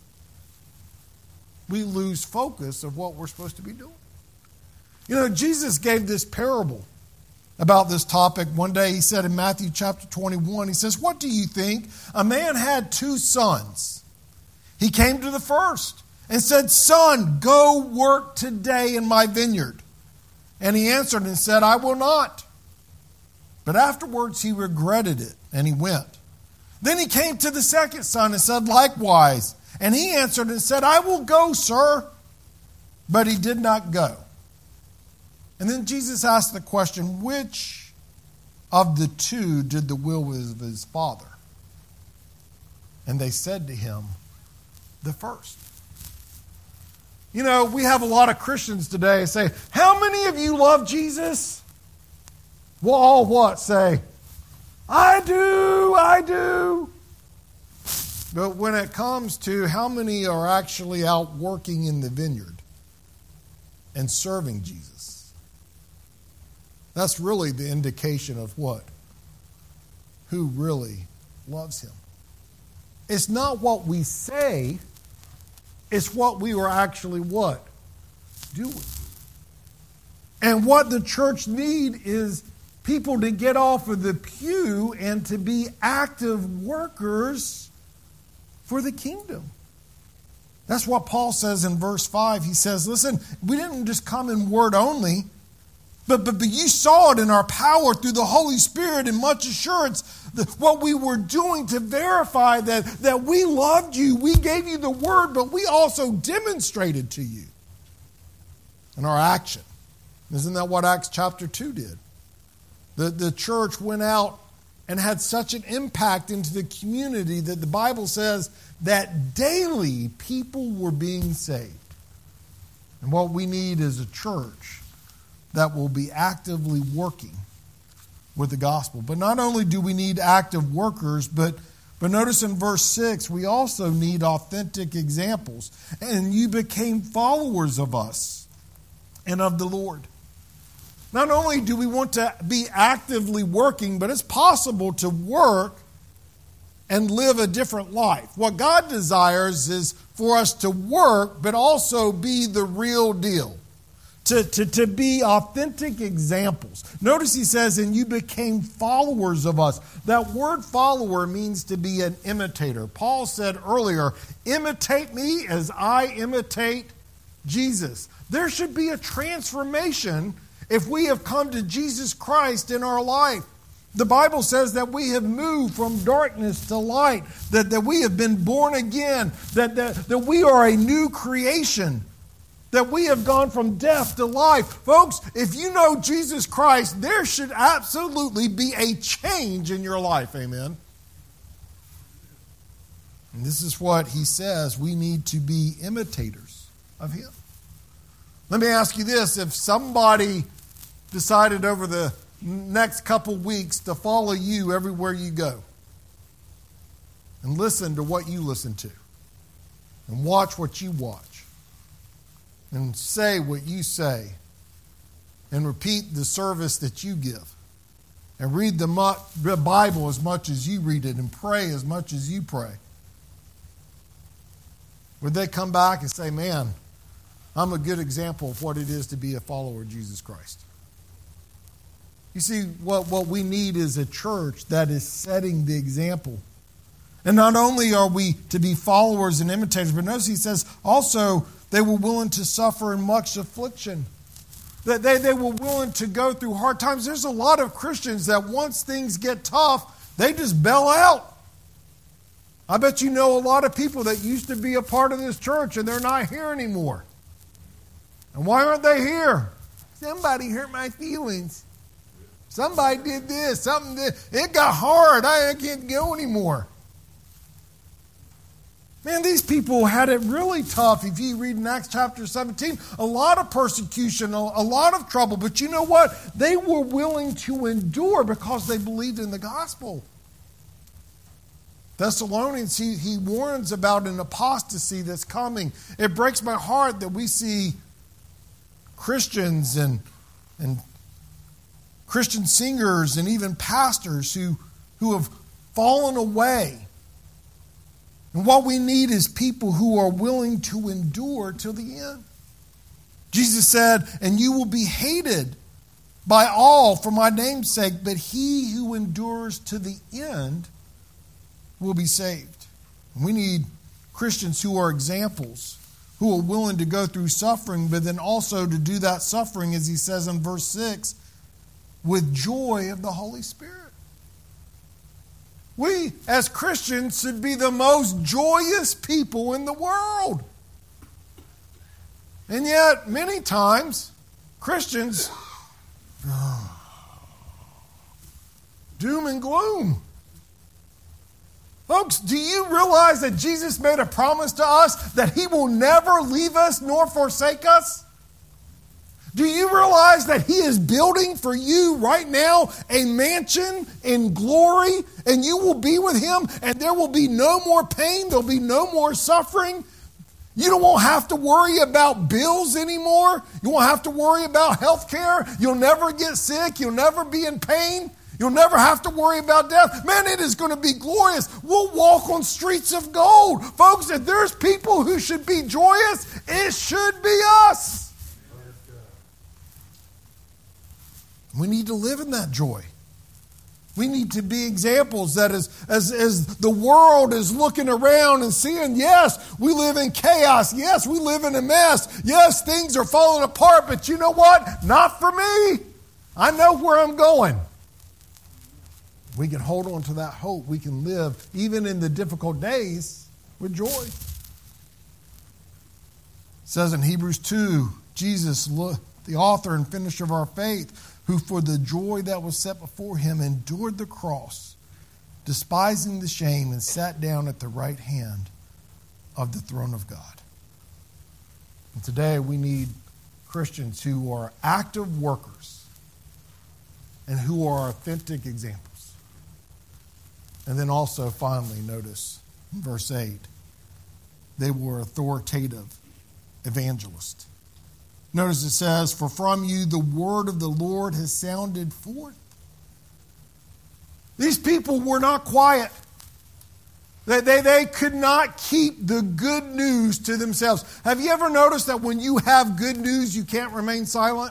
we lose focus of what we're supposed to be doing. You know, Jesus gave this parable about this topic. One day he said in Matthew chapter twenty-one, he says, what do you think? A man had two sons. He came to the first and said, son, go work today in my vineyard. And he answered and said, I will not. But afterwards he regretted it, and he went. Then he came to the second son and said likewise. And he answered and said, I will go, sir. But he did not go. And then Jesus asked the question, which of the two did the will of his father? And they said to him, the first. You know, we have a lot of Christians today say, how many of you love Jesus? We'll all what? Say, I do, I do. But when it comes to how many are actually out working in the vineyard and serving Jesus, that's really the indication of what? Who really loves Him. It's not what we say, it's what we are actually what? Doing. And what the church need is people to get off of the pew and to be active workers for the kingdom. That's what Paul says in verse five. He says, listen, we didn't just come in word only, but, but, but you saw it in our power through the Holy Spirit and much assurance. That what we were doing to verify that, that we loved you, we gave you the word, but we also demonstrated to you in our action. Isn't that what Acts chapter two did? The, the church went out and had such an impact into the community that the Bible says that daily people were being saved. And what we need is a church that will be actively working with the gospel. But not only do we need active workers, but But notice in verse six, we also need authentic examples. And you became followers of us and of the Lord. Not only do we want to be actively working, but it's possible to work and live a different life. What God desires is for us to work, but also be the real deal. To, to, to be authentic examples. Notice he says, and you became followers of us. That word follower means to be an imitator. Paul said earlier, imitate me as I imitate Jesus. There should be a transformation if we have come to Jesus Christ in our life. The Bible says that we have moved from darkness to light, that, that we have been born again, that, that, that we are a new creation, that we have gone from death to life. Folks, if you know Jesus Christ, there should absolutely be a change in your life. Amen. And this is what he says. We need to be imitators of him. Let me ask you this. If somebody decided over the next couple weeks to follow you everywhere you go and listen to what you listen to and watch what you watch, and say what you say, and repeat the service that you give, and read the, mu- the Bible as much as you read it, and pray as much as you pray, would they come back and say, man, I'm a good example of what it is to be a follower of Jesus Christ? You see, what, what we need is a church that is setting the example. And not only are we to be followers and imitators, but notice he says also they were willing to suffer in much affliction. That they, they were willing to go through hard times. There's a lot of Christians that once things get tough, they just bail out. I bet you know a lot of people that used to be a part of this church and they're not here anymore. And why aren't they here? Somebody hurt my feelings. Somebody did this. Something did. It got hard. I, I can't go anymore. Man, these people had it really tough. If you read in Acts chapter seventeen, a lot of persecution, a, a lot of trouble. But you know what? They were willing to endure because they believed in the gospel. Thessalonians, he, he warns about an apostasy that's coming. It breaks my heart that we see Christians and, and Christian singers and even pastors who, who have fallen away. And what we need is people who are willing to endure till the end. Jesus said, and you will be hated by all for my name's sake, but he who endures to the end will be saved. And we need Christians who are examples, who are willing to go through suffering, but then also to do that suffering, as he says in verse six, with joy of the Holy Spirit. We, as Christians, should be the most joyous people in the world. And yet, many times, Christians, oh, doom and gloom. Folks, do you realize that Jesus made a promise to us that he will never leave us nor forsake us? Do you realize that he is building for you right now a mansion in glory, and you will be with him, and there will be no more pain, there'll be no more suffering? You don't won't have to worry about bills anymore. You won't have to worry about health care. You'll never get sick. You'll never be in pain. You'll never have to worry about death. Man, it is going to be glorious. We'll walk on streets of gold. Folks, if there's people who should be joyous, it should be us. We need to live in that joy. We need to be examples that as, as, as the world is looking around and seeing, yes, we live in chaos. Yes, we live in a mess. Yes, things are falling apart. But you know what? Not for me. I know where I'm going. We can hold on to that hope. We can live, even in the difficult days, with joy. It says in Hebrews two, Jesus, the author and finisher of our faith, who for the joy that was set before him endured the cross, despising the shame, and sat down at the right hand of the throne of God. And today we need Christians who are active workers and who are authentic examples. And then also, finally, notice in verse eight, they were authoritative evangelists. Notice it says, for from you the word of the Lord has sounded forth. These people were not quiet. They, they, they could not keep the good news to themselves. Have you ever noticed that when you have good news, you can't remain silent?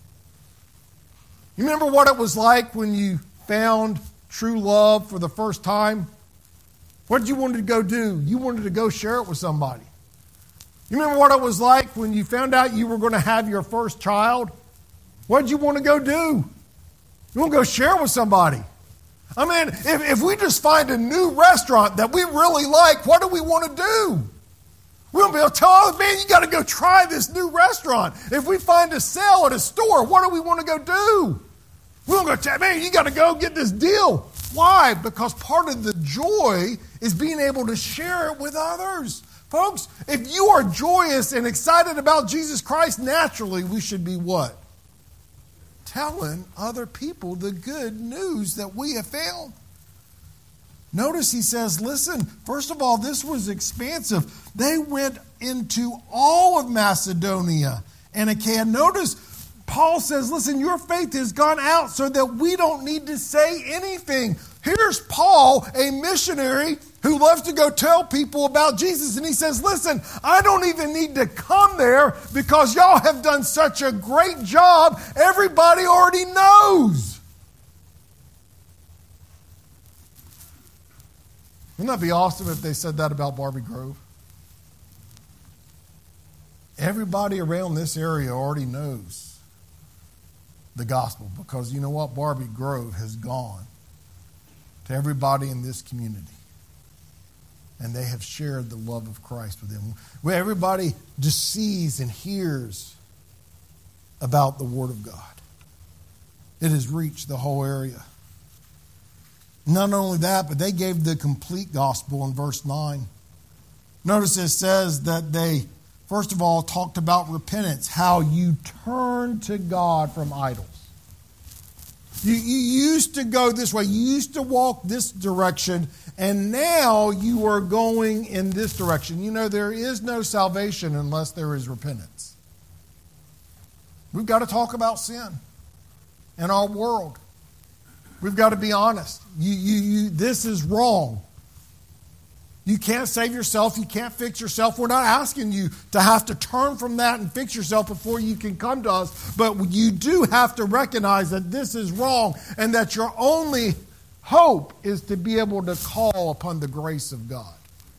You remember what it was like when you found true love for the first time? What did you want to go do? You wanted to go share it with somebody. You remember what it was like when you found out you were going to have your first child? What did you want to go do? You want to go share it with somebody. I mean, if, if we just find a new restaurant that we really like, what do we want to do? We want to be able to tell others, man, you got to go try this new restaurant. If we find a sale at a store, what do we want to go do? We want to go tell, man, you got to go get this deal. Why? Because part of the joy is being able to share it with others. Folks, if you are joyous and excited about Jesus Christ, naturally we should be what? Telling other people the good news that we have found. Notice he says, listen, first of all, this was expansive. They went into all of Macedonia and Achaia. Notice Paul says, listen, your faith has gone out so that we don't need to say anything. Here's Paul, a missionary who loves to go tell people about Jesus. And he says, listen, I don't even need to come there because y'all have done such a great job. Everybody already knows. Wouldn't that be awesome if they said that about Barbie Grove? Everybody around this area already knows the gospel because you know what? Barbie Grove has gone to everybody in this community. And they have shared the love of Christ with them. Where everybody just sees and hears about the Word of God. It has reached the whole area. Not only that, but they gave the complete gospel in verse nine. Notice it says that they, first of all, talked about repentance, how you turn to God from idols. You, you used to go this way. You used to walk this direction, and now you are going in this direction. You know, there is no salvation unless there is repentance. We've got to talk about sin in our world. We've got to be honest. You, you, you, this is wrong. You can't save yourself. You can't fix yourself. We're not asking you to have to turn from that and fix yourself before you can come to us. But you do have to recognize that this is wrong and that your only hope is to be able to call upon the grace of God.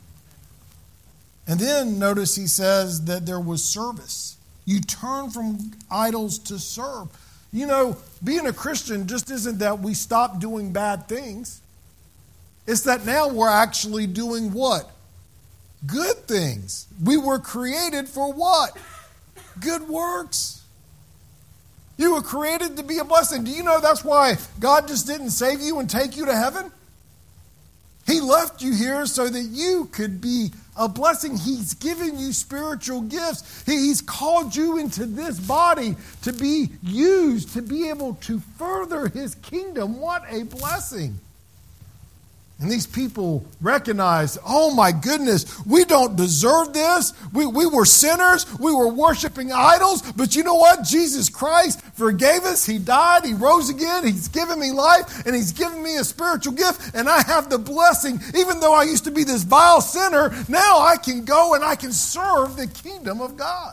And then notice he says that there was service. You turn from idols to serve. You know, being a Christian just isn't that we stop doing bad things. It's that now we're actually doing what? Good things. We were created for what? Good works. You were created to be a blessing. Do you know that's why God just didn't save you and take you to heaven? He left you here so that you could be a blessing. He's given you spiritual gifts. He's called you into this body to be used, to be able to further His kingdom. What a blessing. And these people recognize, oh my goodness, we don't deserve this. We, we were sinners. We were worshiping idols. But you know what? Jesus Christ forgave us. He died. He rose again. He's given me life. And He's given me a spiritual gift. And I have the blessing. Even though I used to be this vile sinner, now I can go and I can serve the kingdom of God.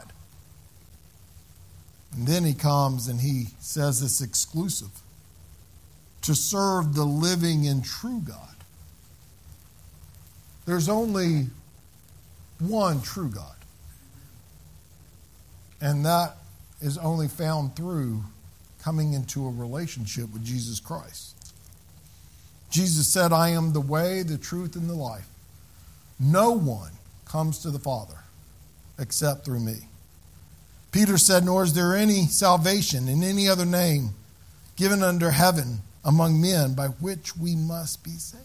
And then He comes and He says it's exclusive. To serve the living and true God. There's only one true God. And that is only found through coming into a relationship with Jesus Christ. Jesus said, I am the way, the truth, and the life. No one comes to the Father except through me. Peter said, nor is there any salvation in any other name given under heaven among men by which we must be saved.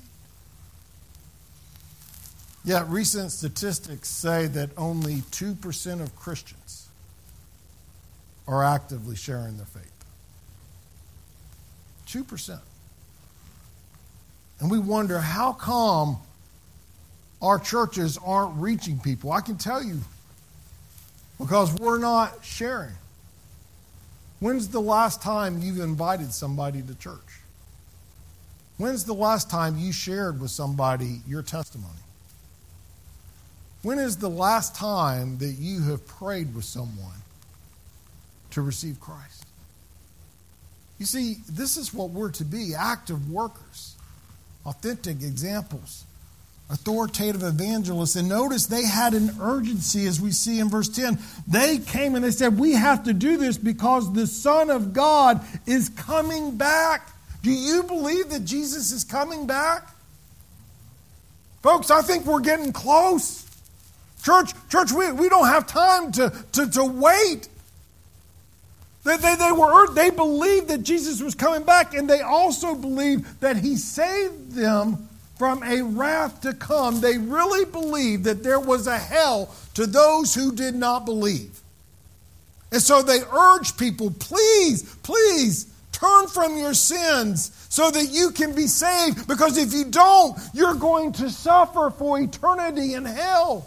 Yet recent statistics say that only two percent of Christians are actively sharing their faith. two percent. And we wonder, how come our churches aren't reaching people? I can tell you, because we're not sharing. When's the last time you've invited somebody to church? When's the last time you shared with somebody your testimony? When is the last time that you have prayed with someone to receive Christ? You see, this is what we're to be, active workers, authentic examples, authoritative evangelists. And notice they had an urgency, as we see in verse ten. They came and they said, we have to do this because the Son of God is coming back. Do you believe that Jesus is coming back? Folks, I think we're getting close. Church, church, we, we don't have time to, to, to wait. They, they, they, were, they believed that Jesus was coming back, and they also believed that he saved them from a wrath to come. They really believed that there was a hell to those who did not believe. And so they urged people, please, please, turn from your sins so that you can be saved. Because if you don't, you're going to suffer for eternity in hell.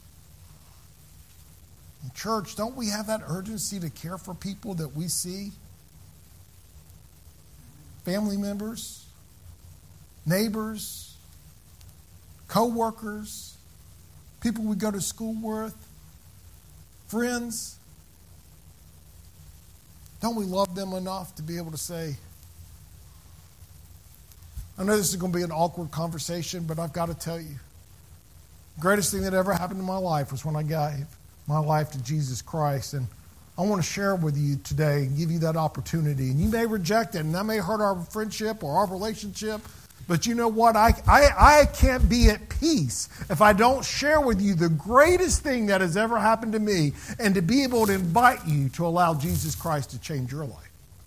Church, don't we have that urgency to care for people that we see? Family members, neighbors, co-workers, people we go to school with, friends. Don't we love them enough to be able to say, I know this is going to be an awkward conversation, but I've got to tell you, the greatest thing that ever happened in my life was when I gave my life to Jesus Christ. And I want to share with you today and give you that opportunity. And you may reject it, and that may hurt our friendship or our relationship. But you know what? I, I, I can't be at peace if I don't share with you the greatest thing that has ever happened to me, and to be able to invite you to allow Jesus Christ to change your life.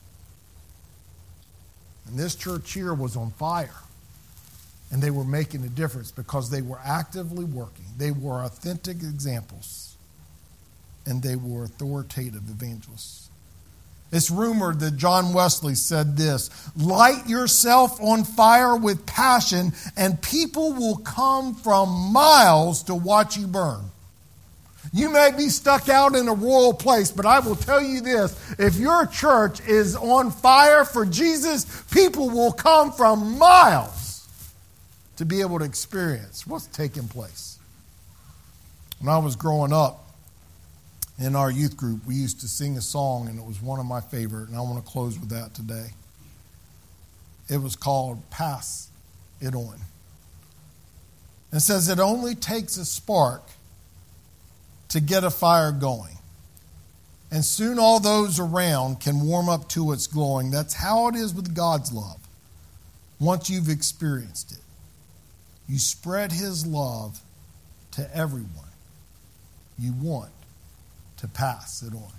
And this church here was on fire. And they were making a difference because they were actively working. They were authentic examples. And they were authoritative evangelists. It's rumored that John Wesley said this: light yourself on fire with passion, and people will come from miles to watch you burn. You may be stuck out in a royal place, but I will tell you this: if your church is on fire for Jesus, people will come from miles to be able to experience what's taking place. When I was growing up, in our youth group, we used to sing a song, and it was one of my favorite, and I want to close with that today. It was called Pass It On. It says, it only takes a spark to get a fire going, and soon all those around can warm up to its glowing. That's how it is with God's love. Once you've experienced it, you spread his love to everyone you want to pass it on.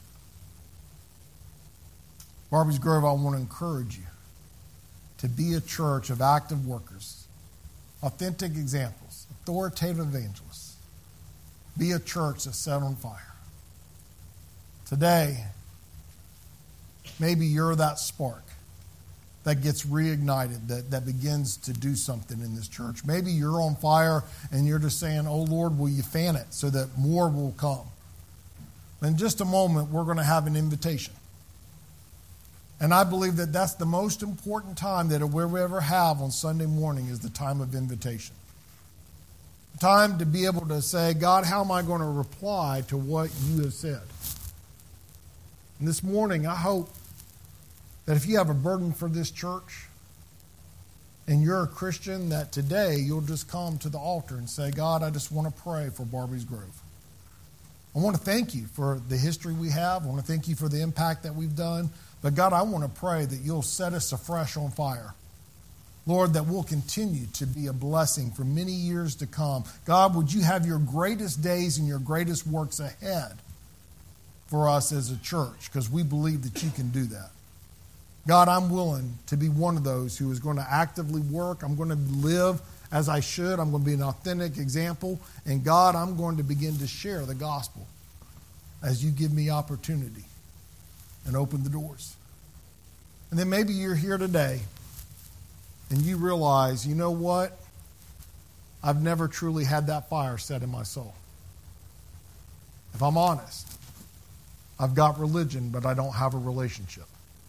Barbie's Grove, I want to encourage you to be a church of active workers, authentic examples, authoritative evangelists. Be a church that's set on fire. Today, maybe you're that spark that gets reignited, that, that begins to do something in this church. Maybe you're on fire and you're just saying, oh Lord, will you fan it so that more will come? In just a moment, we're going to have an invitation. And I believe that that's the most important time that we'll ever have on Sunday morning, is the time of invitation. Time to be able to say, God, how am I going to reply to what you have said? And this morning, I hope that if you have a burden for this church and you're a Christian, that today you'll just come to the altar and say, God, I just want to pray for Barbie's Grove. I want to thank you for the history we have. I want to thank you for the impact that we've done. But God, I want to pray that you'll set us afresh on fire. Lord, that we'll continue to be a blessing for many years to come. God, would you have your greatest days and your greatest works ahead for us as a church, because we believe that you can do that. God, I'm willing to be one of those who is going to actively work. I'm going to live as I should. I'm going to be an authentic example. And God, I'm going to begin to share the gospel as you give me opportunity and open the doors. And then maybe you're here today and you realize, you know what? I've never truly had that fire set in my soul. If I'm honest, I've got religion, but I don't have a relationship.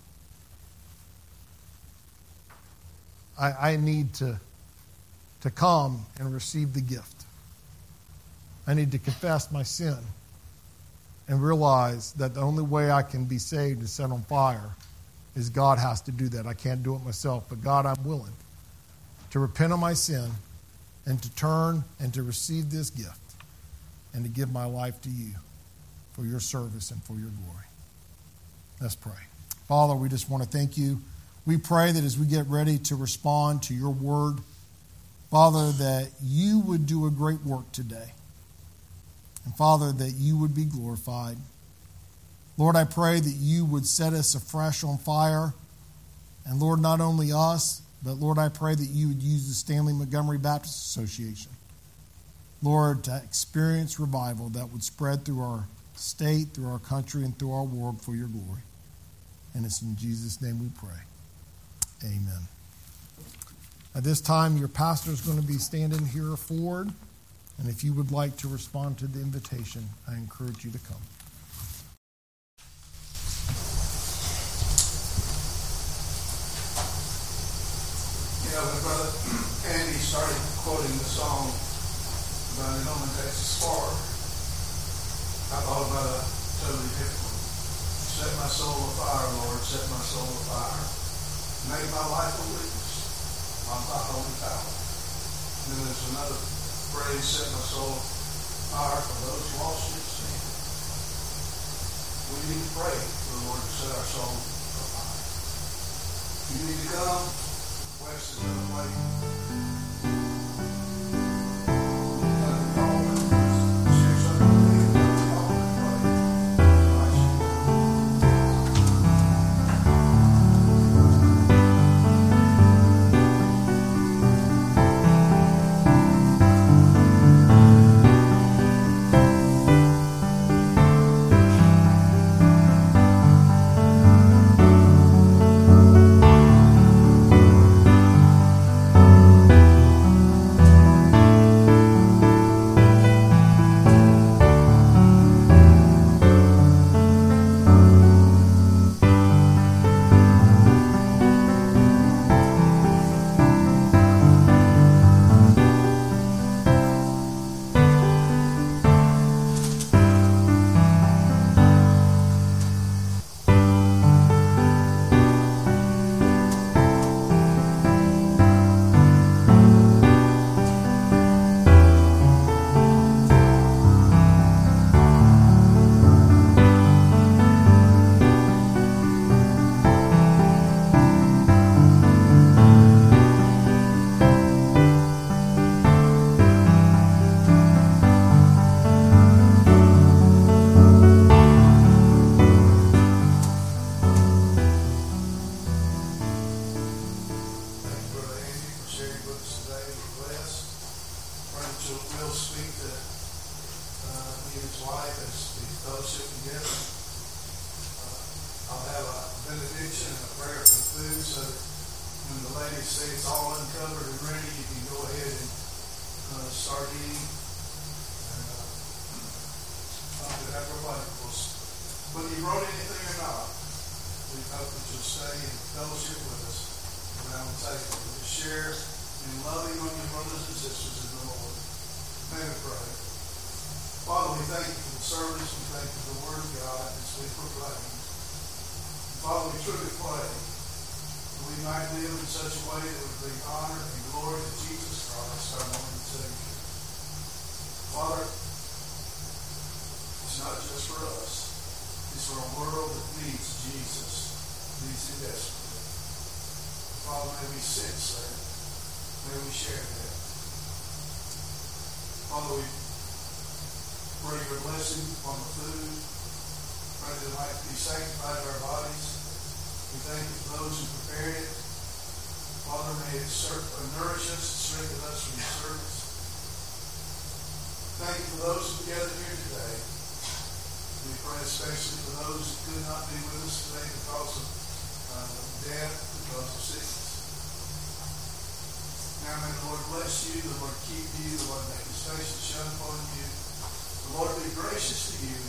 I, I need to, to come and receive the gift. I need to confess my sin and realize that the only way I can be saved and set on fire is God has to do that. I can't do it myself. But God, I'm willing to repent of my sin and to turn and to receive this gift and to give my life to you for your service and for your glory. Let's pray. Father, we just want to thank you. We pray that as we get ready to respond to your word, Father, that you would do a great work today. And Father, that you would be glorified. Lord, I pray that you would set us afresh on fire. And Lord, not only us, but Lord, I pray that you would use the Stanley Montgomery Baptist Association, Lord, to experience revival that would spread through our state, through our country, and through our world for your glory. And it's in Jesus' name we pray. Amen. At this time, your pastor is going to be standing here forward. And if you would like to respond to the invitation, I encourage you to come. You know, when Brother Andy started quoting the song about an Omen, Texas Spark, I thought about a totally different one. Set my soul afire, Lord, set my soul afire. Make my life a witness of thy holy power. And then there's another phrase, set my soul afire for those lost in sin. We need to pray for the Lord to set our soul afire. You need to come. West is going to wait. Now may the Lord bless you, the Lord keep you, the Lord make his face to shine upon you, the Lord be gracious to you,